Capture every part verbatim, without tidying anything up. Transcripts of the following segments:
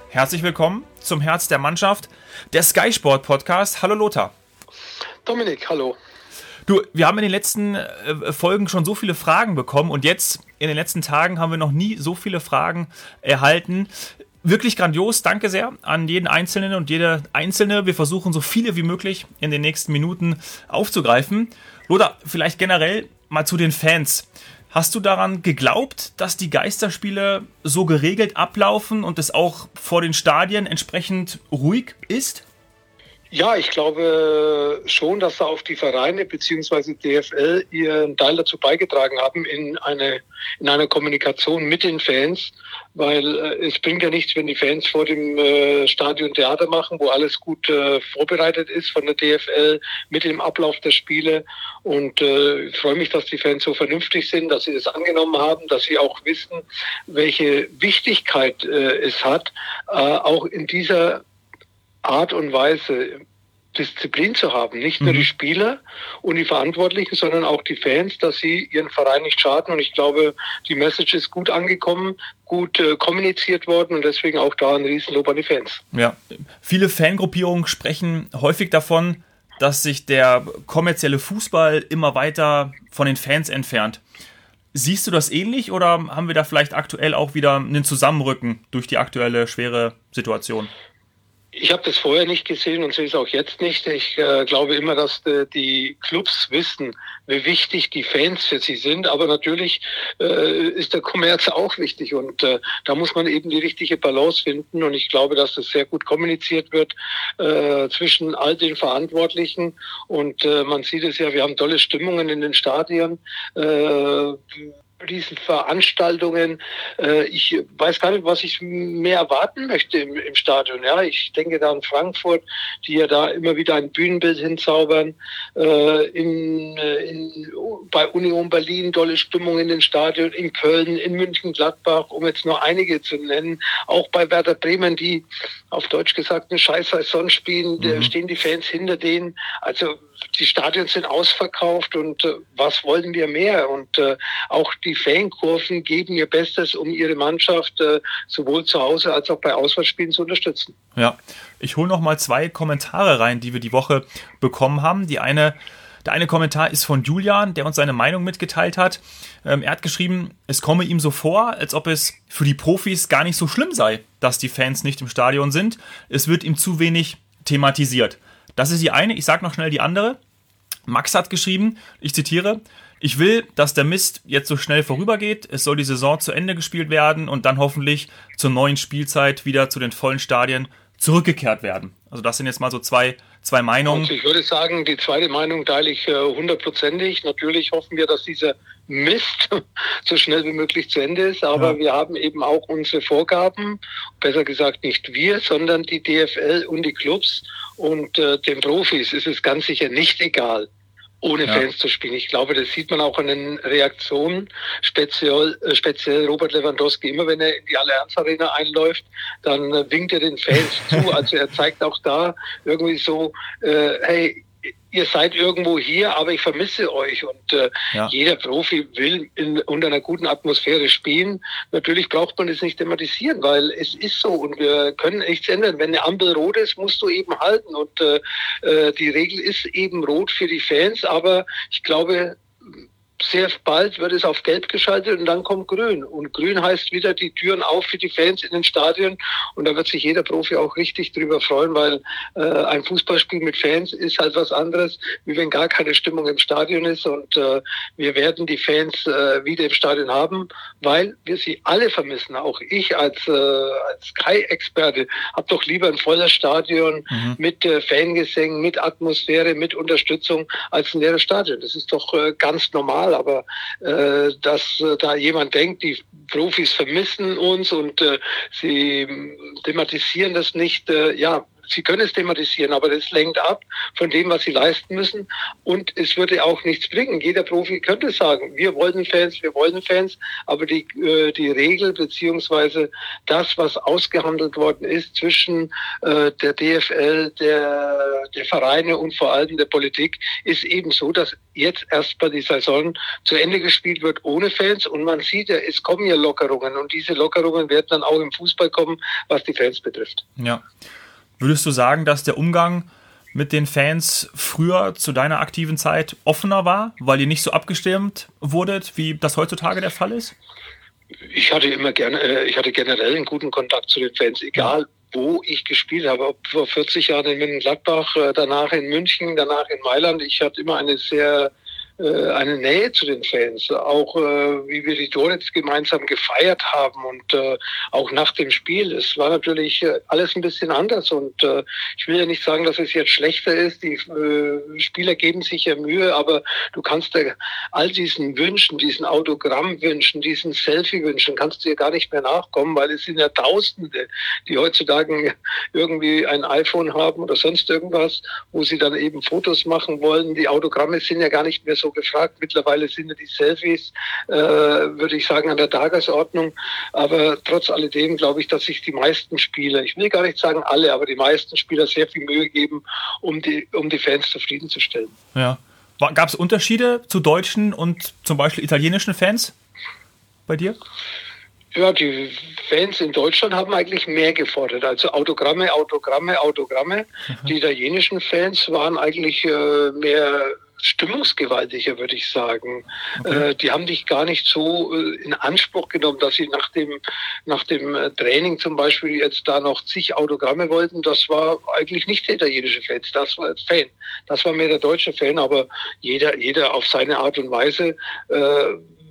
Herzlich willkommen zum Herz der Mannschaft, der Sky Sport Podcast. Hallo Lothar. Dominik, hallo. Du, wir haben in den letzten äh, Folgen schon so viele Fragen bekommen und jetzt in den letzten Tagen haben wir noch nie so viele Fragen erhalten. Wirklich grandios, danke sehr an jeden Einzelnen und jede Einzelne. Wir versuchen so viele wie möglich in den nächsten Minuten aufzugreifen. Lothar, vielleicht generell mal zu den Fans. Hast du daran geglaubt, dass die Geisterspiele so geregelt ablaufen und es auch vor den Stadien entsprechend ruhig ist? Ja, ich glaube schon, dass da auch die Vereine bzw. D F L ihren Teil dazu beigetragen haben in eine in einer Kommunikation mit den Fans, weil äh, es bringt ja nichts, wenn die Fans vor dem äh, Stadion Theater machen, wo alles gut äh, vorbereitet ist von der D F L mit dem Ablauf der Spiele. Und äh, ich freue mich, dass die Fans so vernünftig sind, dass sie das angenommen haben, dass sie auch wissen, welche Wichtigkeit äh, es hat, äh, auch in dieser Art und Weise Disziplin zu haben. Nicht nur die Spieler und die Verantwortlichen, sondern auch die Fans, dass sie ihren Verein nicht schaden. Und ich glaube, die Message ist gut angekommen, gut äh, kommuniziert worden und deswegen auch da ein Riesenlob an die Fans. Ja, viele Fangruppierungen sprechen häufig davon, dass sich der kommerzielle Fußball immer weiter von den Fans entfernt. Siehst du das ähnlich oder haben wir da vielleicht aktuell auch wieder einen Zusammenrücken durch die aktuelle schwere Situation? Ich habe das vorher nicht gesehen und sehe es auch jetzt nicht. Ich äh, glaube immer, dass äh, die Clubs wissen, wie wichtig die Fans für sie sind. Aber natürlich äh, ist der Kommerz auch wichtig und äh, da muss man eben die richtige Balance finden. Und ich glaube, dass das sehr gut kommuniziert wird äh, zwischen all den Verantwortlichen. Und äh, man sieht es ja, wir haben tolle Stimmungen in den Stadien. Äh, Riesenveranstaltungen. Ich weiß gar nicht, was ich mehr erwarten möchte im, im Stadion. Ja, ich denke da an Frankfurt, die ja da immer wieder ein Bühnenbild hinzaubern. In, in, bei Union Berlin tolle Stimmung in den Stadien, in Köln, in München, Gladbach, um jetzt nur einige zu nennen. Auch bei Werder Bremen, die auf Deutsch gesagt eine scheiß Saison spielen, mhm. da stehen die Fans hinter denen. Also die Stadien sind ausverkauft und äh, was wollen wir mehr? Und äh, auch die Fankurven geben ihr Bestes, um ihre Mannschaft äh, sowohl zu Hause als auch bei Auswärtsspielen zu unterstützen. Ja, ich hole noch mal zwei Kommentare rein, die wir die Woche bekommen haben. Die eine, der eine Kommentar ist von Julian, der uns seine Meinung mitgeteilt hat. Ähm, er hat geschrieben, es komme ihm so vor, als ob es für die Profis gar nicht so schlimm sei, dass die Fans nicht im Stadion sind. Es wird ihm zu wenig thematisiert. Das ist die eine, ich sage noch schnell die andere. Max hat geschrieben, ich zitiere, ich will, dass der Mist jetzt so schnell vorübergeht, es soll die Saison zu Ende gespielt werden und dann hoffentlich zur neuen Spielzeit wieder zu den vollen Stadien zurückgekehrt werden. Also das sind jetzt mal so zwei, zwei Meinungen. Also ich würde sagen, die zweite Meinung teile ich hundertprozentig. Äh, Natürlich hoffen wir, dass dieser Mist so schnell wie möglich zu Ende ist, aber ja. wir haben eben auch unsere Vorgaben, besser gesagt nicht wir, sondern die D F L und die Clubs und äh, den Profis ist es ganz sicher nicht egal, ohne ja. Fans zu spielen. Ich glaube, das sieht man auch an den Reaktionen, speziell, äh, speziell Robert Lewandowski. Immer wenn er in die Allianz Arena einläuft, dann äh, winkt er den Fans zu. Also er zeigt auch da irgendwie so, äh, hey, ihr seid irgendwo hier, aber ich vermisse euch. Und äh, ja. jeder Profi will in, unter einer guten Atmosphäre spielen. Natürlich braucht man es nicht thematisieren, weil es ist so und wir können nichts ändern. Wenn eine Ampel rot ist, musst du eben halten. Und äh, die Regel ist eben rot für die Fans, aber ich glaube, sehr bald wird es auf Gelb geschaltet und dann kommt Grün. Und Grün heißt wieder die Türen auf für die Fans in den Stadien. Und da wird sich jeder Profi auch richtig drüber freuen, weil äh, ein Fußballspiel mit Fans ist halt was anderes, wie wenn gar keine Stimmung im Stadion ist. Und äh, wir werden die Fans äh, wieder im Stadion haben, weil wir sie alle vermissen. Auch ich als, äh, als Sky-Experte habe doch lieber ein volles Stadion mhm. mit äh, Fangesängen, mit Atmosphäre, mit Unterstützung als ein leeres Stadion. Das ist doch äh, ganz normal. Aber äh, dass äh, da jemand denkt, die Profis vermissen uns und äh, sie thematisieren das nicht, äh, ja, sie können es thematisieren, aber das lenkt ab von dem, was sie leisten müssen. Und es würde auch nichts bringen. Jeder Profi könnte sagen, wir wollen Fans, wir wollen Fans, aber die, äh, die Regel beziehungsweise das, was ausgehandelt worden ist zwischen äh, der D F L, der, der Vereine und vor allem der Politik, ist eben so, dass jetzt erstmal die Saison zu Ende gespielt wird ohne Fans. Und man sieht ja, es kommen ja Lockerungen. Und diese Lockerungen werden dann auch im Fußball kommen, was die Fans betrifft. Ja. Würdest du sagen, dass der Umgang mit den Fans früher zu deiner aktiven Zeit offener war, weil ihr nicht so abgestimmt wurdet, wie das heutzutage der Fall ist? Ich hatte immer gerne, ich hatte generell einen guten Kontakt zu den Fans, egal wo ich gespielt habe, ob vor vierzig Jahren in Mönchengladbach, danach in München, danach in Mailand. Ich hatte immer eine sehr eine Nähe zu den Fans, auch äh, wie wir die Tore gemeinsam gefeiert haben und äh, auch nach dem Spiel. Es war natürlich äh, alles ein bisschen anders und äh, ich will ja nicht sagen, dass es jetzt schlechter ist. Die äh, Spieler geben sich ja Mühe, aber du kannst ja all diesen Wünschen, diesen Autogrammwünschen, diesen Selfie-Wünschen, kannst du ja gar nicht mehr nachkommen, weil es sind ja Tausende, die heutzutage irgendwie ein iPhone haben oder sonst irgendwas, wo sie dann eben Fotos machen wollen. Die Autogramme sind ja gar nicht mehr so gefragt. Mittlerweile sind ja die Selfies, äh, würde ich sagen, an der Tagesordnung. Aber trotz alledem glaube ich, dass sich die meisten Spieler, ich will gar nicht sagen alle, aber die meisten Spieler sehr viel Mühe geben, um die, um die Fans zufriedenzustellen. Ja. Gab es Unterschiede zu deutschen und zum Beispiel italienischen Fans bei dir? Ja, die Fans in Deutschland haben eigentlich mehr gefordert. Also Autogramme, Autogramme, Autogramme. Mhm. Die italienischen Fans waren eigentlich äh, mehr stimmungsgewaltiger, würde ich sagen. Okay. Äh, die haben dich gar nicht so äh, in Anspruch genommen, dass sie nach dem, nach dem äh, Training zum Beispiel jetzt da noch zig Autogramme wollten. Das war eigentlich nicht der italienische Fan, das war Fan. Das war mehr der deutsche Fan, aber jeder, jeder auf seine Art und Weise äh,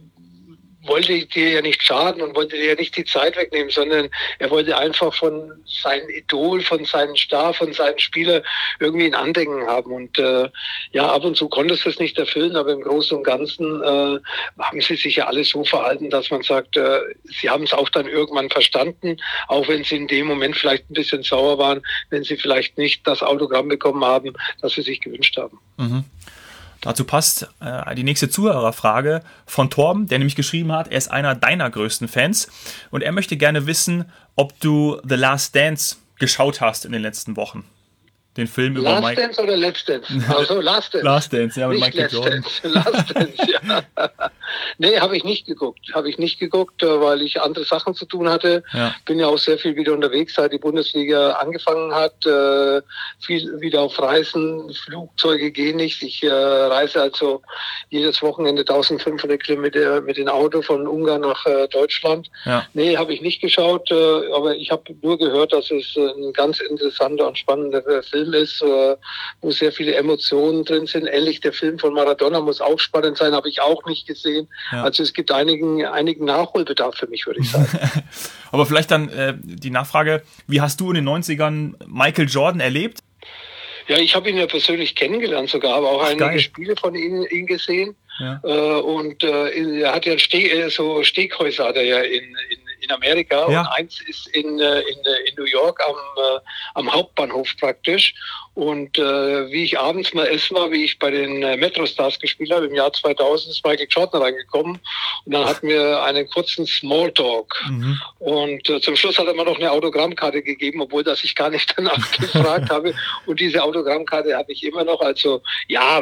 wollte dir ja nicht schaden und wollte dir ja nicht die Zeit wegnehmen, sondern er wollte einfach von seinem Idol, von seinem Star, von seinem Spieler irgendwie ein Andenken haben. Und äh, ja, ab und zu konntest du es nicht erfüllen, aber im Großen und Ganzen äh, haben sie sich ja alle so verhalten, dass man sagt, äh, sie haben es auch dann irgendwann verstanden, auch wenn sie in dem Moment vielleicht ein bisschen sauer waren, wenn sie vielleicht nicht das Autogramm bekommen haben, das sie sich gewünscht haben. Mhm. Dazu passt äh, die nächste Zuhörerfrage von Torben, der nämlich geschrieben hat, er ist einer deiner größten Fans und er möchte gerne wissen, ob du The Last Dance geschaut hast in den letzten Wochen. Den Film über Last Mike... Dance oder Let's Dance? Also Last Dance. Last Dance, ja, mit nicht Michael Let's Jordan. Dance. Last Dance, ja. Nee, habe ich nicht geguckt. Habe ich nicht geguckt, weil ich andere Sachen zu tun hatte. Ja. Bin ja auch sehr viel wieder unterwegs, seit die Bundesliga angefangen hat. Äh, viel wieder auf Reisen. Flugzeuge gehen nicht. Ich äh, reise also jedes Wochenende eintausendfünfhundert Kilometer mit dem Auto von Ungarn nach äh, Deutschland. Ja. Nee, habe ich nicht geschaut. Äh, aber ich habe nur gehört, dass es äh, ein ganz interessanter und spannender äh, Film ist, äh, wo sehr viele Emotionen drin sind. Ähnlich der Film von Maradona muss auch spannend sein, habe ich auch nicht gesehen. Ja. Also es gibt einigen, einigen Nachholbedarf für mich, würde ich sagen. Aber vielleicht dann äh, die Nachfrage, wie hast du in den neunzigern Michael Jordan erlebt? Ja, ich habe ihn ja persönlich kennengelernt sogar, aber auch Ach, einige geil. Spiele von ihm, ihm gesehen. Ja. Äh, und äh, er hat ja Ste- so Steakhäuser hat er ja in, in, in Amerika ja. Und eins ist in, in, in New York am, äh, am Hauptbahnhof praktisch. Und äh, wie ich abends mal essen war, wie ich bei den äh, Metrostars gespielt habe, im Jahr zweitausend ist Michael Jordan reingekommen und dann hatten wir einen kurzen Smalltalk. Mhm. Und äh, zum Schluss hat er mir noch eine Autogrammkarte gegeben, obwohl das ich gar nicht danach gefragt habe. Und diese Autogrammkarte habe ich immer noch. Also ja,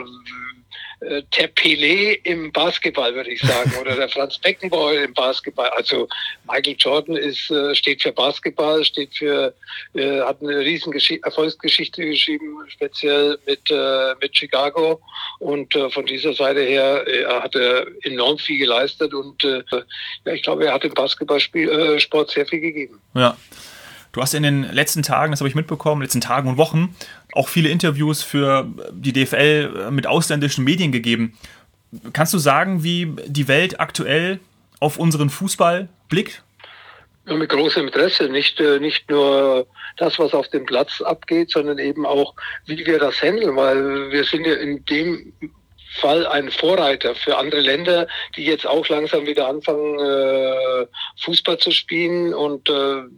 der Pelé im Basketball, würde ich sagen, oder der Franz Beckenbauer im Basketball. Also Michael Jordan ist, steht für Basketball, steht für, hat eine riesen Gesch- Erfolgsgeschichte geschrieben, speziell mit, mit Chicago. Und von dieser Seite her hat er enorm viel geleistet und ja, ich glaube, er hat dem Basketballsport sehr viel gegeben. Ja. Du hast in den letzten Tagen, das habe ich mitbekommen, letzten Tagen und Wochen auch viele Interviews für die D F L mit ausländischen Medien gegeben. Kannst du sagen, wie die Welt aktuell auf unseren Fußball blickt? Ja, mit großem Interesse. Nicht, nicht nur das, was auf dem Platz abgeht, sondern eben auch, wie wir das handeln, weil wir sind ja in dem Fall ein Vorreiter für andere Länder, die jetzt auch langsam wieder anfangen, Fußball zu spielen und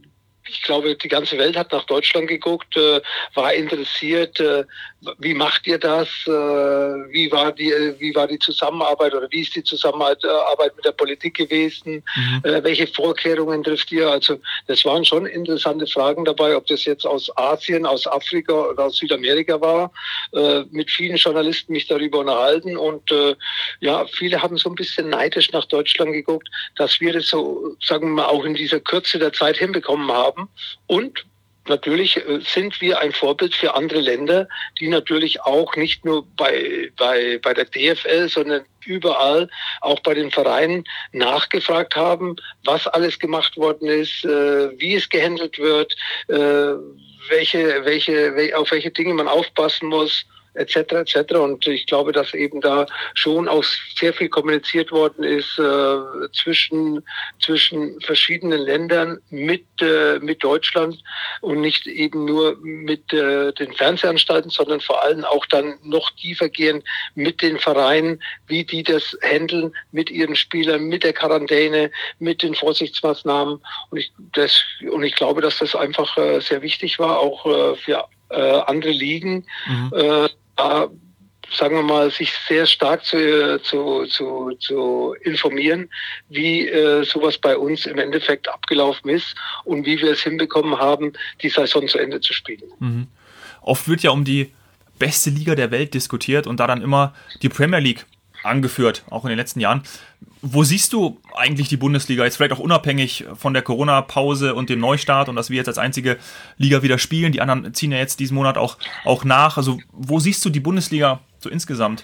ich glaube, die ganze Welt hat nach Deutschland geguckt, äh, war interessiert, äh, wie macht ihr das, äh, wie war die, wie war die Zusammenarbeit oder wie ist die Zusammenarbeit mit der Politik gewesen, mhm. äh, welche Vorkehrungen trifft ihr? Also das waren schon interessante Fragen dabei, ob das jetzt aus Asien, aus Afrika oder aus Südamerika war. Äh, mit vielen Journalisten mich darüber unterhalten und äh, ja, viele haben so ein bisschen neidisch nach Deutschland geguckt, dass wir das so, sagen wir mal, auch in dieser Kürze der Zeit hinbekommen haben. Und natürlich sind wir ein Vorbild für andere Länder, die natürlich auch nicht nur bei, bei, bei der D F L, sondern überall, auch bei den Vereinen, nachgefragt haben, was alles gemacht worden ist, äh, wie es gehandelt wird, äh, welche, welche, auf welche Dinge man aufpassen muss, et cetera et cetera. Und ich glaube, dass eben da schon auch sehr viel kommuniziert worden ist äh, zwischen zwischen verschiedenen Ländern mit äh, mit Deutschland und nicht eben nur mit äh, den Fernsehanstalten, sondern vor allem auch dann noch tiefer gehen mit den Vereinen, wie die das handeln mit ihren Spielern, mit der Quarantäne, mit den Vorsichtsmaßnahmen. Und ich das und ich glaube, dass das einfach äh, sehr wichtig war, auch äh, für äh, andere Ligen. Mhm. Äh, Äh, sagen wir mal, sich sehr stark zu, zu, zu, zu informieren, wie äh, sowas bei uns im Endeffekt abgelaufen ist und wie wir es hinbekommen haben, die Saison zu Ende zu spielen. Mhm. Oft wird ja um die beste Liga der Welt diskutiert und da dann immer die Premier League angeführt, auch in den letzten Jahren. Wo siehst du eigentlich die Bundesliga, jetzt vielleicht auch unabhängig von der Corona-Pause und dem Neustart und dass wir jetzt als einzige Liga wieder spielen, die anderen ziehen ja jetzt diesen Monat auch, auch nach. Also wo siehst du die Bundesliga so insgesamt?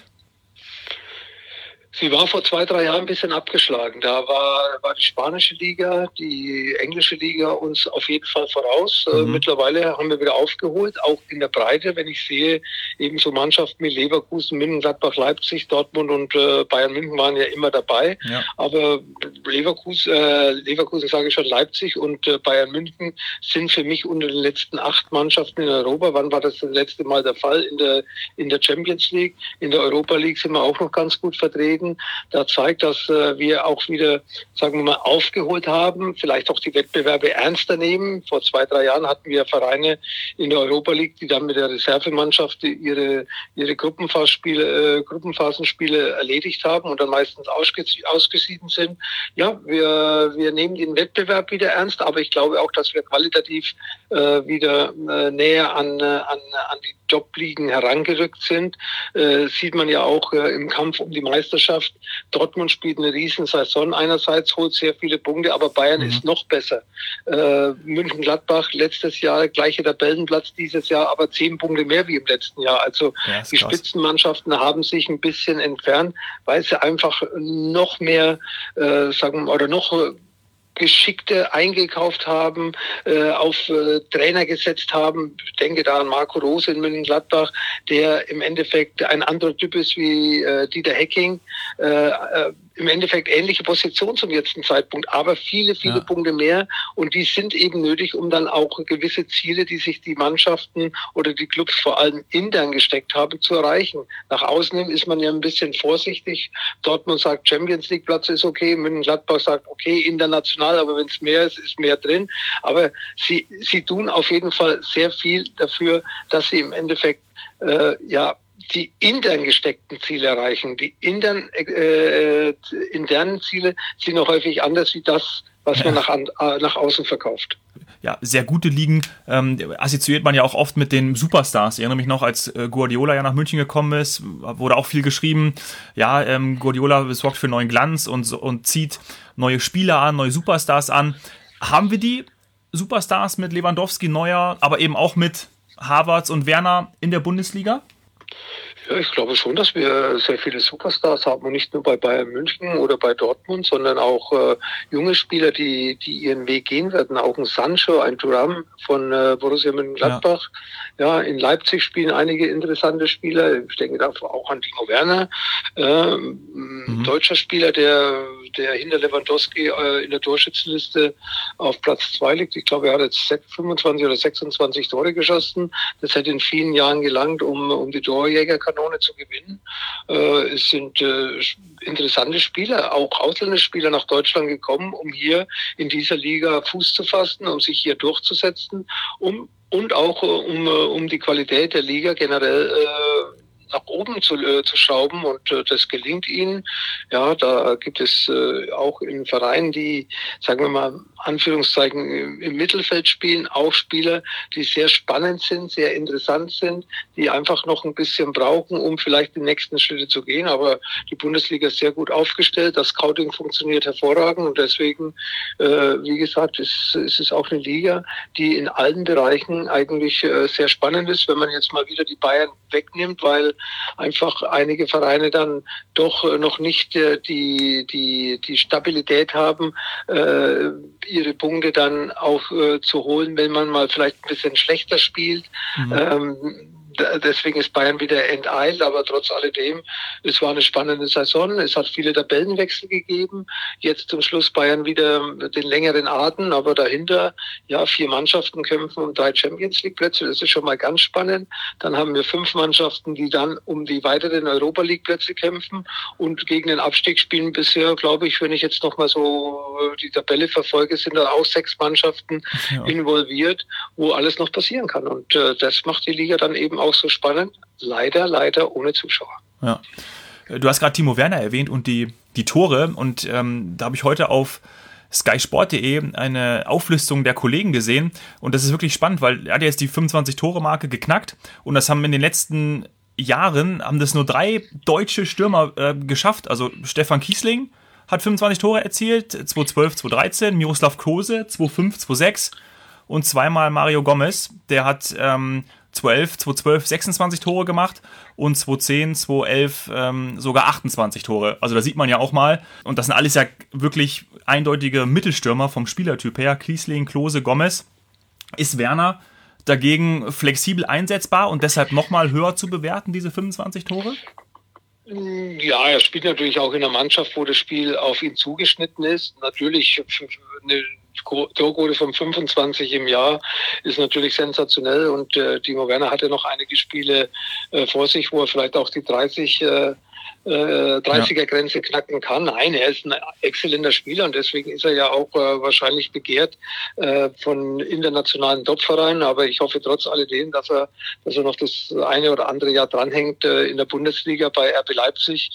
Sie war vor zwei, drei Jahren ein bisschen abgeschlagen. Da war, war die spanische Liga, die englische Liga uns auf jeden Fall voraus. Mhm. Äh, mittlerweile haben wir wieder aufgeholt, auch in der Breite, wenn ich sehe, eben so Mannschaften wie Leverkusen, Mönchengladbach, Leipzig, Dortmund und äh, Bayern München waren ja immer dabei. Ja. Aber Leverkusen, äh, Leverkusen sage ich schon, Leipzig und äh, Bayern München sind für mich unter den letzten acht Mannschaften in Europa. Wann war das das letzte Mal der Fall? In der, in der Champions League, in der Europa League sind wir auch noch ganz gut vertreten. Da zeigt, dass äh, wir auch wieder, sagen wir mal, aufgeholt haben, vielleicht auch die Wettbewerbe ernster nehmen. Vor zwei, drei Jahren hatten wir Vereine in der Europa League, die dann mit der Reservemannschaft ihre, ihre Gruppenphasenspiele, äh, Gruppenphasenspiele erledigt haben und dann meistens ausges- ausgeschieden sind. Ja, wir, wir nehmen den Wettbewerb wieder ernst, aber ich glaube auch, dass wir qualitativ äh, wieder äh, näher an, äh, an, an die Top-Ligen herangerückt sind. Äh, sieht man ja auch äh, im Kampf um die Meisterschaft. Dortmund spielt eine riesen Saison. Einerseits holt sehr viele Punkte, aber Bayern mhm. ist noch besser. Äh, Mönchengladbach letztes Jahr, gleicher Tabellenplatz dieses Jahr, aber zehn Punkte mehr wie im letzten Jahr. Also ja, die krass. Spitzenmannschaften haben sich ein bisschen entfernt, weil sie einfach noch mehr, äh, sagen wir, oder noch Geschickte eingekauft haben, äh, auf äh, Trainer gesetzt haben. Ich denke da an Marco Rose in Mönchengladbach, der im Endeffekt ein anderer Typ ist wie äh, Dieter Hecking. Äh, äh, im Endeffekt ähnliche Position zum jetzigen Zeitpunkt, aber viele, viele ja. Punkte mehr. Und die sind eben nötig, um dann auch gewisse Ziele, die sich die Mannschaften oder die Clubs vor allem intern gesteckt haben, zu erreichen. Nach außen hin ist man ja ein bisschen vorsichtig. Dortmund sagt, Champions League Platz ist okay. Mönchengladbach sagt, okay, international, aber wenn es mehr ist, ist mehr drin. Aber sie, sie tun auf jeden Fall sehr viel dafür, dass sie im Endeffekt, äh, ja, die intern gesteckten Ziele erreichen. Die intern, äh, internen Ziele sind noch häufig anders wie das, was ja. man nach, an, nach außen verkauft. Ja, sehr gute Ligen ähm, assoziiert man ja auch oft mit den Superstars. Ich erinnere mich noch, als äh, Guardiola ja nach München gekommen ist, wurde auch viel geschrieben, ja, ähm, Guardiola sorgt für neuen Glanz und, und zieht neue Spieler an, neue Superstars an. Haben wir die Superstars mit Lewandowski, Neuer, aber eben auch mit Havertz und Werner in der Bundesliga? Ja, ich glaube schon, dass wir sehr viele Superstars haben und nicht nur bei Bayern München oder bei Dortmund, sondern auch äh, junge Spieler, die die ihren Weg gehen werden. Auch ein Sancho, ein Thuram von äh, Borussia Mönchengladbach. Ja. ja, in Leipzig spielen einige interessante Spieler. Ich denke da auch an Timo Werner, äh, mhm. deutscher Spieler, der der hinter Lewandowski äh, in der Torschützenliste auf Platz zwei liegt. Ich glaube, er hat jetzt fünfundzwanzig oder sechsundzwanzig Tore geschossen. Das hätte in vielen Jahren gelangt, um um die Torjägerkategorie Kanone zu gewinnen. Äh, es sind äh, interessante Spieler, auch ausländische Spieler nach Deutschland gekommen, um hier in dieser Liga Fuß zu fassen, um sich hier durchzusetzen, um und auch äh, um, um die Qualität der Liga generell äh, nach oben zu, äh, zu schrauben, und äh, das gelingt ihnen. Ja, da gibt es äh, auch in Vereinen, die, sagen wir mal, Anführungszeichen im, im Mittelfeld spielen, auch Spieler, die sehr spannend sind, sehr interessant sind, die einfach noch ein bisschen brauchen, um vielleicht die nächsten Schritte zu gehen. Aber die Bundesliga ist sehr gut aufgestellt, das Scouting funktioniert hervorragend, und deswegen, äh, wie gesagt, ist, ist es auch eine Liga, die in allen Bereichen eigentlich äh, sehr spannend ist, wenn man jetzt mal wieder die Bayern wegnimmt, weil einfach einige Vereine dann doch noch nicht äh, die, die, die Stabilität haben, äh, ihre Punkte dann auch äh, zu holen, wenn man mal vielleicht ein bisschen schlechter spielt. Mhm. Ähm, Deswegen ist Bayern wieder enteilt, aber trotz alledem, es war eine spannende Saison. Es hat viele Tabellenwechsel gegeben. Jetzt zum Schluss Bayern wieder den längeren Atem, aber dahinter, ja, vier Mannschaften kämpfen um drei Champions-League-Plätze. Das ist schon mal ganz spannend. Dann haben wir fünf Mannschaften, die dann um die weiteren Europa-League-Plätze kämpfen und gegen den Abstieg spielen. Bisher, glaube ich, wenn ich jetzt noch mal so die Tabelle verfolge, sind da auch sechs Mannschaften ja. involviert, wo alles noch passieren kann. Und äh, das macht die Liga dann eben auch so spannend. Leider, leider ohne Zuschauer. Ja. Du hast gerade Timo Werner erwähnt und die, die Tore. Und ähm, da habe ich heute auf sky sport punkt de eine Auflistung der Kollegen gesehen. Und das ist wirklich spannend, weil er hat jetzt die fünfundzwanzig-Tore-Marke geknackt. Und das haben in den letzten Jahren, haben das nur drei deutsche Stürmer äh, geschafft. Also Stefan Kiesling hat fünfundzwanzig Tore erzielt, zweitausendzwölf, zweitausenddreizehn. Miroslav Klose, zweitausendfünf, zweitausendsechs. Und zweimal Mario Gomez, der hat ähm, zwölf, zweitausendzwölf sechsundzwanzig Tore gemacht und zweitausendzehn, zweitausendelf ähm, sogar achtundzwanzig Tore. Also da sieht man ja auch mal, und das sind alles ja wirklich eindeutige Mittelstürmer vom Spielertyp her, Kiesling, Klose, Gomez. Ist Werner dagegen flexibel einsetzbar und deshalb nochmal höher zu bewerten, diese fünfundzwanzig Tore? Ja, er spielt natürlich auch in einer Mannschaft, wo das Spiel auf ihn zugeschnitten ist. Natürlich eine Torquote von fünfundzwanzig im Jahr ist natürlich sensationell, und äh, Timo Werner hatte noch einige Spiele äh, vor sich, wo er vielleicht auch die dreißig äh, dreißiger-Grenze knacken kann. Nein, er ist ein exzellenter Spieler, und deswegen ist er ja auch äh, wahrscheinlich begehrt äh, von internationalen Top-Vereinen. Aber ich hoffe trotz alledem, dass er, dass er noch das eine oder andere Jahr dranhängt äh, in der Bundesliga bei R B Leipzig.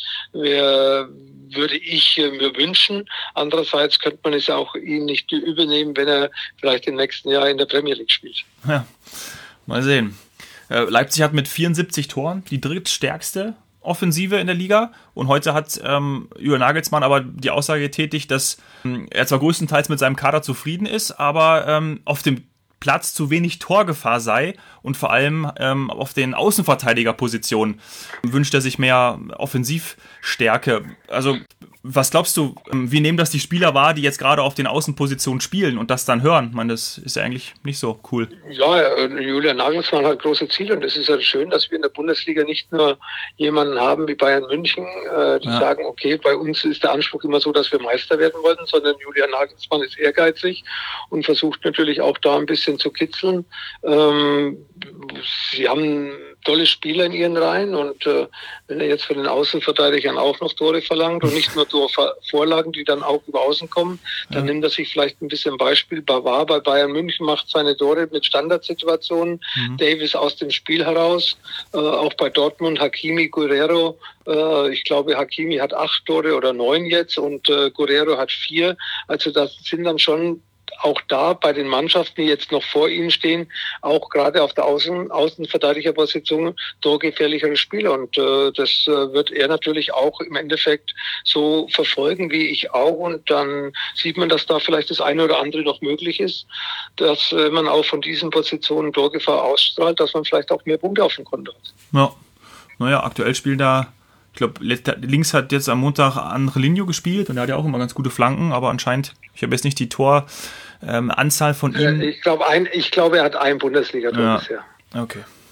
Wär, würde ich äh, mir wünschen. Andererseits könnte man es ja auch ihm nicht übernehmen, wenn er vielleicht im nächsten Jahr in der Premier League spielt. Ja, mal sehen. Äh, Leipzig hat mit vierundsiebzig Toren die drittstärkste Offensive in der Liga, und heute hat ähm, Julian Nagelsmann aber die Aussage getätigt, dass ähm, er zwar größtenteils mit seinem Kader zufrieden ist, aber ähm, auf dem Platz zu wenig Torgefahr sei, und vor allem ähm, auf den Außenverteidigerpositionen wünscht er sich mehr Offensivstärke. Also was glaubst du, wie nehmen das die Spieler wahr, die jetzt gerade auf den Außenpositionen spielen und das dann hören? Ich meine, das ist ja eigentlich nicht so cool. Ja, Julian Nagelsmann hat große Ziele, und es ist ja schön, dass wir in der Bundesliga nicht nur jemanden haben wie Bayern München, äh, die ja. sagen, okay, bei uns ist der Anspruch immer so, dass wir Meister werden wollen, sondern Julian Nagelsmann ist ehrgeizig und versucht natürlich auch da ein bisschen zu kitzeln. Ähm, sie haben tolle Spieler in ihren Reihen, und äh, wenn er jetzt von den Außenverteidigern auch noch Tore verlangt und nicht nur Vorlagen, die dann auch über Außen kommen, dann ja. nimmt er sich vielleicht ein bisschen Beispiel. Bavard bei Bayern München macht seine Tore mit Standardsituationen, mhm. Davis aus dem Spiel heraus, äh, auch bei Dortmund Hakimi, Guerrero, äh, ich glaube Hakimi hat acht Tore oder neun jetzt, und äh, Guerrero hat vier, also das sind dann schon auch da bei den Mannschaften, die jetzt noch vor ihnen stehen, auch gerade auf der Außen, Außenverteidigerposition torgefährlichere Spieler. Und äh, das äh, wird er natürlich auch im Endeffekt so verfolgen, wie ich auch. Und dann sieht man, dass da vielleicht das eine oder andere noch möglich ist, dass äh, man auch von diesen Positionen Torgefahr ausstrahlt, dass man vielleicht auch mehr Punkte auf dem Konto hat. Ja, naja, aktuell spielt da, ich glaube, links hat jetzt am Montag Angelino gespielt, und er hat ja auch immer ganz gute Flanken, aber anscheinend, ich habe jetzt nicht die Toranzahl ähm, von ihm. Ich glaube, ein, ich glaube, er hat ein Bundesliga-Tor ja. bisher. Okay.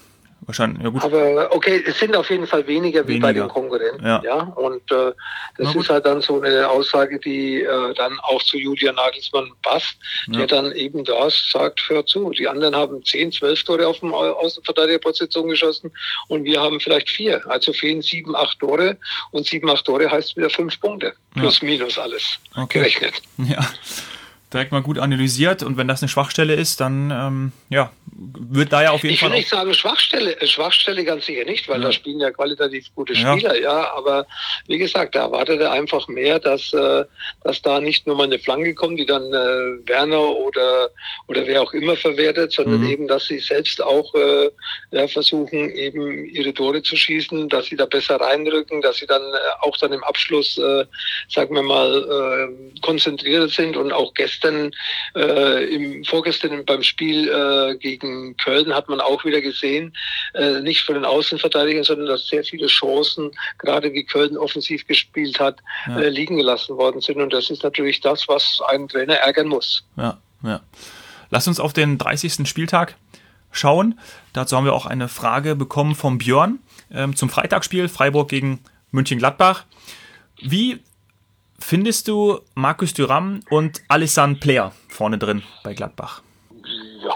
Wahrscheinlich, ja gut. Aber okay, es sind auf jeden Fall weniger wie Weniger. bei den Konkurrenten. Ja. Ja. Und äh, das ist halt dann so eine Aussage, die äh, dann auch zu Julian Nagelsmann passt, Ja. der dann eben das sagt, hör zu, die anderen haben zehn, zwölf Tore auf dem Au- Außenverteidigerposition geschossen und wir haben vielleicht vier. Also fehlen sieben, acht Tore und sieben, acht Tore heißt wieder fünf Punkte. Plus, minus alles Okay. gerechnet. Ja, direkt mal gut analysiert und wenn das eine Schwachstelle ist, dann ähm, ja, wird da ja auf jeden Ich Fall will auch nicht sagen Schwachstelle, äh, Schwachstelle ganz sicher nicht, weil Ja. da spielen ja qualitativ gute Ja. Spieler, ja, aber wie gesagt, da erwartet er einfach mehr, dass, äh, dass da nicht nur mal eine Flanke kommt, die dann äh, Werner oder, oder wer auch immer verwertet, sondern Mhm. eben, dass sie selbst auch äh, ja, versuchen, eben ihre Tore zu schießen, dass sie da besser reinrücken, dass sie dann äh, auch dann im Abschluss, äh, sagen wir mal, äh, konzentriert sind und auch gestern, äh, im vorgestern beim Spiel äh, gegen Köln hat man auch wieder gesehen, äh, nicht von den Außenverteidigern, sondern dass sehr viele Chancen, gerade wie Köln offensiv gespielt hat, Ja. äh, liegen gelassen worden sind. Und das ist natürlich das, was einen Trainer ärgern muss. Ja, ja. Lass uns auf den dreißigsten Spieltag schauen. Dazu haben wir auch eine Frage bekommen vom Björn ähm, zum Freitagsspiel Freiburg gegen Mönchengladbach. Wie findest du Marcus Thuram und Alassane Player vorne drin bei Gladbach? Ja,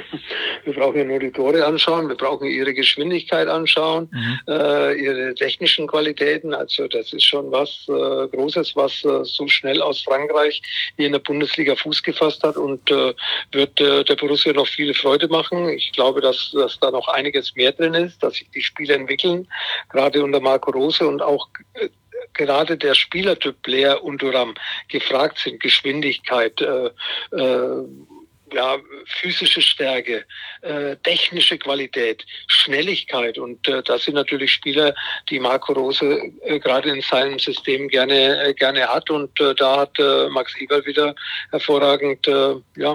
wir brauchen ja nur die Tore anschauen, wir brauchen ihre Geschwindigkeit anschauen, Mhm. äh, ihre technischen Qualitäten. Also das ist schon was äh, Großes, was äh, so schnell aus Frankreich hier in der Bundesliga Fuß gefasst hat und äh, wird äh, der Borussia noch viele Freude machen. Ich glaube, dass, dass da noch einiges mehr drin ist, dass sich die Spieler entwickeln, gerade unter Marco Rose und auch äh, gerade der Spielertyp Player und Thuram gefragt sind. Geschwindigkeit, äh, äh, ja, physische Stärke, äh, technische Qualität, Schnelligkeit und äh, das sind natürlich Spieler, die Marco Rose äh, gerade in seinem System gerne äh, gerne hat und äh, da hat äh, Max Eberl wieder hervorragend äh, ja,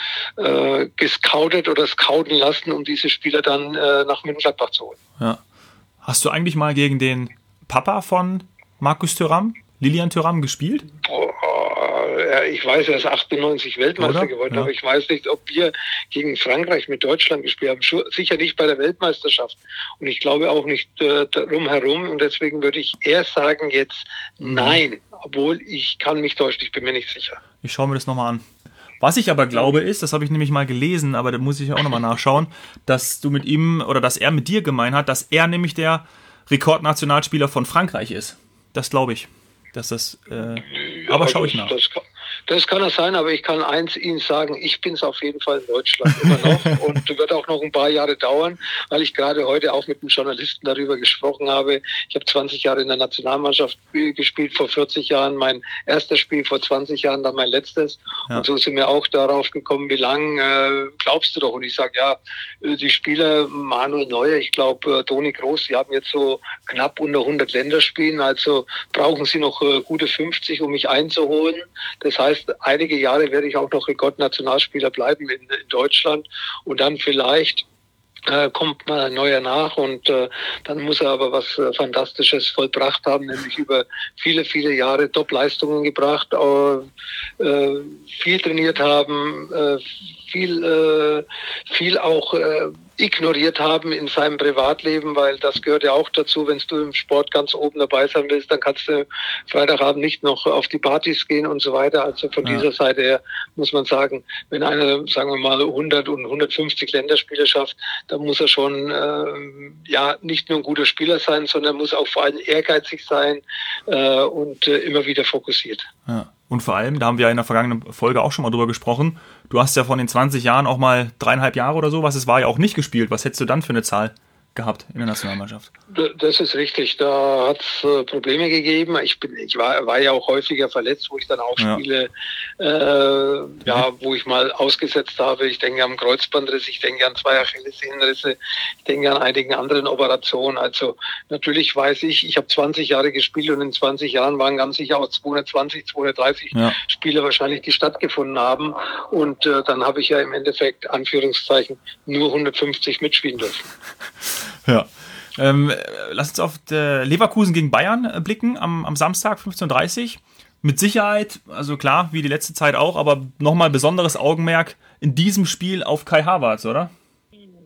äh, gescoutet oder scouten lassen, um diese Spieler dann äh, nach Mönchengladbach zu holen. Ja. Hast du eigentlich mal gegen den Papa von Marcus Thuram, Lilian Thuram, gespielt? Oh, ja, ich weiß, er ist achtundneunzig Weltmeister Oder? geworden, Ja. aber ich weiß nicht, ob wir gegen Frankreich mit Deutschland gespielt haben. Schu- Sicher nicht bei der Weltmeisterschaft. Und ich glaube auch nicht äh, drumherum. Und deswegen würde ich eher sagen jetzt nein. Obwohl ich kann mich täuschen, ich bin mir nicht sicher. Ich schaue mir das nochmal an. Was ich aber glaube ist, das habe ich nämlich mal gelesen, aber da muss ich auch nochmal nachschauen, dass du mit ihm oder dass er mit dir gemeint hat, dass er nämlich der Rekordnationalspieler von Frankreich ist. Das glaube ich. Dass das, äh, aber schaue ich nach. Das kann, das kann es sein, aber ich kann eins Ihnen sagen, ich bin es auf jeden Fall in Deutschland immer noch und wird auch noch ein paar Jahre dauern, weil ich gerade heute auch mit einem Journalisten darüber gesprochen habe. Ich habe zwanzig Jahre in der Nationalmannschaft gespielt, vor vierzig Jahren mein erstes Spiel, vor zwanzig Jahren dann mein letztes. Ja. Und so sind wir auch darauf gekommen, wie lang äh, glaubst du doch? Und ich sage, ja, die Spieler Manuel Neuer, ich glaube äh, Toni Kroos, die haben jetzt so knapp unter hundert Länderspielen, also brauchen sie noch äh, gute fünfzig, um mich einzuholen. Das heißt, einige Jahre werde ich auch noch Rekordnationalspieler bleiben in, in Deutschland und dann vielleicht äh, kommt mal ein neuer nach und äh, dann muss er aber was äh, Fantastisches vollbracht haben, nämlich über viele, viele Jahre Top-Leistungen gebracht, äh, äh, viel trainiert haben, äh, viel, äh, viel auch äh, ignoriert haben in seinem Privatleben, weil das gehört ja auch dazu, wenn du im Sport ganz oben dabei sein willst, dann kannst du Freitagabend nicht noch auf die Partys gehen und so weiter. Also von Ja. dieser Seite her muss man sagen, wenn einer, sagen wir mal, hundert und hundertfünfzig Länderspiele schafft, dann muss er schon äh, ja nicht nur ein guter Spieler sein, sondern muss auch vor allem ehrgeizig sein äh, und äh, immer wieder fokussiert. Ja. Und vor allem, da haben wir in der vergangenen Folge auch schon mal drüber gesprochen, du hast ja von den zwanzig Jahren auch mal dreieinhalb Jahre oder so, was es war, ja auch nicht gespielt. Was hättest du dann für eine Zahl gehabt in der Nationalmannschaft? Das ist richtig. Da hat es äh, Probleme gegeben. Ich bin, ich war, war ja auch häufiger verletzt, wo ich dann auch Ja. Spiele, äh, ja, wo ich mal ausgesetzt habe. Ich denke an Kreuzbandriss, ich denke an zwei Achillessehnenrisse, ich denke an einigen anderen Operationen. Also natürlich weiß ich, ich habe zwanzig Jahre gespielt und in zwanzig Jahren waren ganz sicher auch zweihundertzwanzig, zweihundertdreißig Ja. Spiele wahrscheinlich, die stattgefunden haben. Und äh, dann habe ich ja im Endeffekt, Anführungszeichen, nur hundertfünfzig mitspielen dürfen. Ja. Ähm, lass uns auf der Leverkusen gegen Bayern äh, blicken am, am Samstag fünfzehn Uhr dreißig. Mit Sicherheit, also klar, wie die letzte Zeit auch, aber nochmal besonderes Augenmerk in diesem Spiel auf Kai Havertz, oder?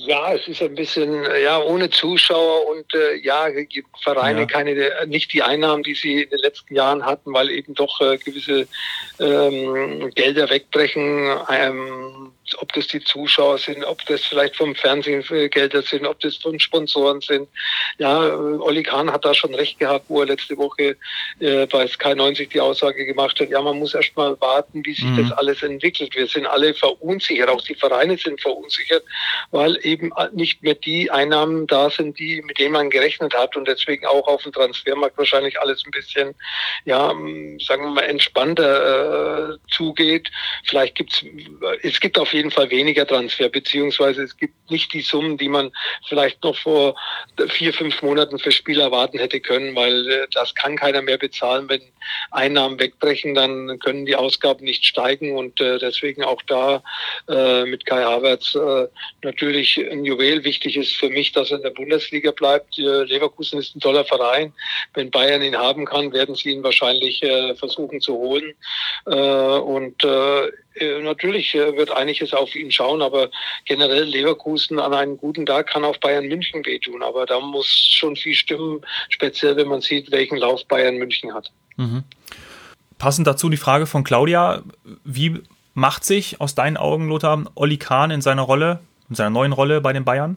Ja, es ist ein bisschen, ja, ohne Zuschauer und äh, ja, die Vereine Ja. keine, nicht die Einnahmen, die sie in den letzten Jahren hatten, weil eben doch äh, gewisse ähm, Gelder wegbrechen, ähm, ob das die Zuschauer sind, ob das vielleicht vom Fernsehen Gelder sind, ob das von Sponsoren sind. Ja, äh, Oli Kahn hat da schon recht gehabt, wo er letzte Woche äh, bei Sky neunzig die Aussage gemacht hat, ja, man muss erst mal warten, wie sich Mhm. das alles entwickelt. Wir sind alle verunsichert, auch die Vereine sind verunsichert, weil eben nicht mehr die Einnahmen da sind, die, mit denen man gerechnet hat und deswegen auch auf dem Transfermarkt wahrscheinlich alles ein bisschen, ja, sagen wir mal, entspannter äh, zugeht. Vielleicht gibt's, es gibt auf jeden Fall weniger Transfer, beziehungsweise es gibt nicht die Summen, die man vielleicht noch vor vier, fünf Monaten für Spieler erwarten hätte können, weil äh, das kann keiner mehr bezahlen. Wenn Einnahmen wegbrechen, dann können die Ausgaben nicht steigen und äh, deswegen auch da äh, mit Kai Havertz äh, natürlich ein Juwel. Wichtig ist für mich, dass er in der Bundesliga bleibt. Äh, Leverkusen ist ein toller Verein. Wenn Bayern ihn haben kann, werden sie ihn wahrscheinlich äh, versuchen zu holen. Äh, und äh, natürlich äh, wird einiges auf ihn schauen, aber generell Leverkusen an einem guten Tag kann auch Bayern München wehtun. Aber da muss schon viel stimmen, speziell wenn man sieht, welchen Lauf Bayern München hat. Mhm. Passend dazu die Frage von Claudia: Wie macht sich aus deinen Augen, Lothar, Oli Kahn in seiner Rolle, in seiner neuen Rolle bei den Bayern?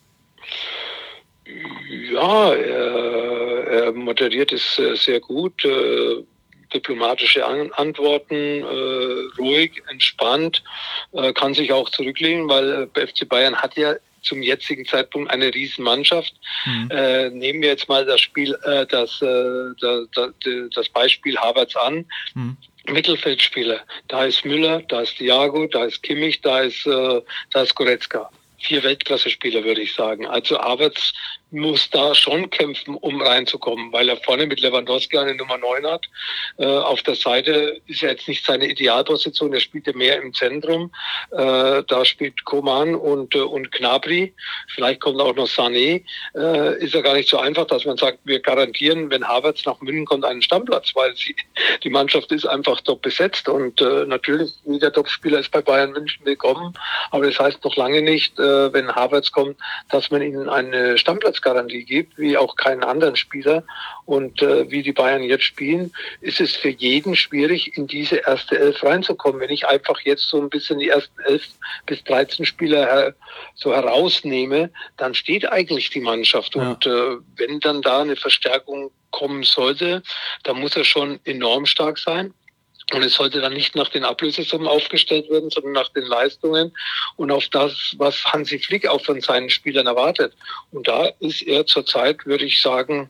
Ja, er, er moderiert es sehr gut. Äh, diplomatische An- Antworten, äh, ruhig, entspannt, äh, kann sich auch zurücklehnen, weil äh, F C Bayern hat ja zum jetzigen Zeitpunkt eine Riesenmannschaft. Mhm. Äh, nehmen wir jetzt mal das Spiel, äh, das, äh, das, das, das Beispiel Havertz an. Mhm. Mittelfeldspieler. Da ist Müller, da ist Thiago, da ist Kimmich, da ist, äh, da ist Goretzka. Vier Weltklasse-Spieler, würde ich sagen. Also Havertz muss da schon kämpfen, um reinzukommen, weil er vorne mit Lewandowski eine Nummer neun hat. Äh, auf der Seite ist er jetzt nicht seine Idealposition, er spielt ja mehr im Zentrum. Äh, da spielt Coman und, äh, und Gnabry. Vielleicht kommt auch noch Sané. Äh, ist ja gar nicht so einfach, dass man sagt, wir garantieren, wenn Havertz nach München kommt, einen Stammplatz, weil sie, die Mannschaft ist einfach top besetzt und äh, natürlich, jeder Topspieler ist bei Bayern München willkommen, aber das heißt noch lange nicht, äh, wenn Havertz kommt, dass man ihnen eine Stammplatz Garantie gibt, wie auch keinen anderen Spieler. Und äh, wie die Bayern jetzt spielen, ist es für jeden schwierig, in diese erste Elf reinzukommen. Wenn ich einfach jetzt so ein bisschen die ersten elf bis dreizehn Spieler her- so herausnehme, dann steht eigentlich die Mannschaft. Ja. Und äh, wenn dann da eine Verstärkung kommen sollte, dann muss er schon enorm stark sein. Und es sollte dann nicht nach den Ablösesummen aufgestellt werden, sondern nach den Leistungen und auf das, was Hansi Flick auch von seinen Spielern erwartet. Und da ist er zurzeit, würde ich sagen,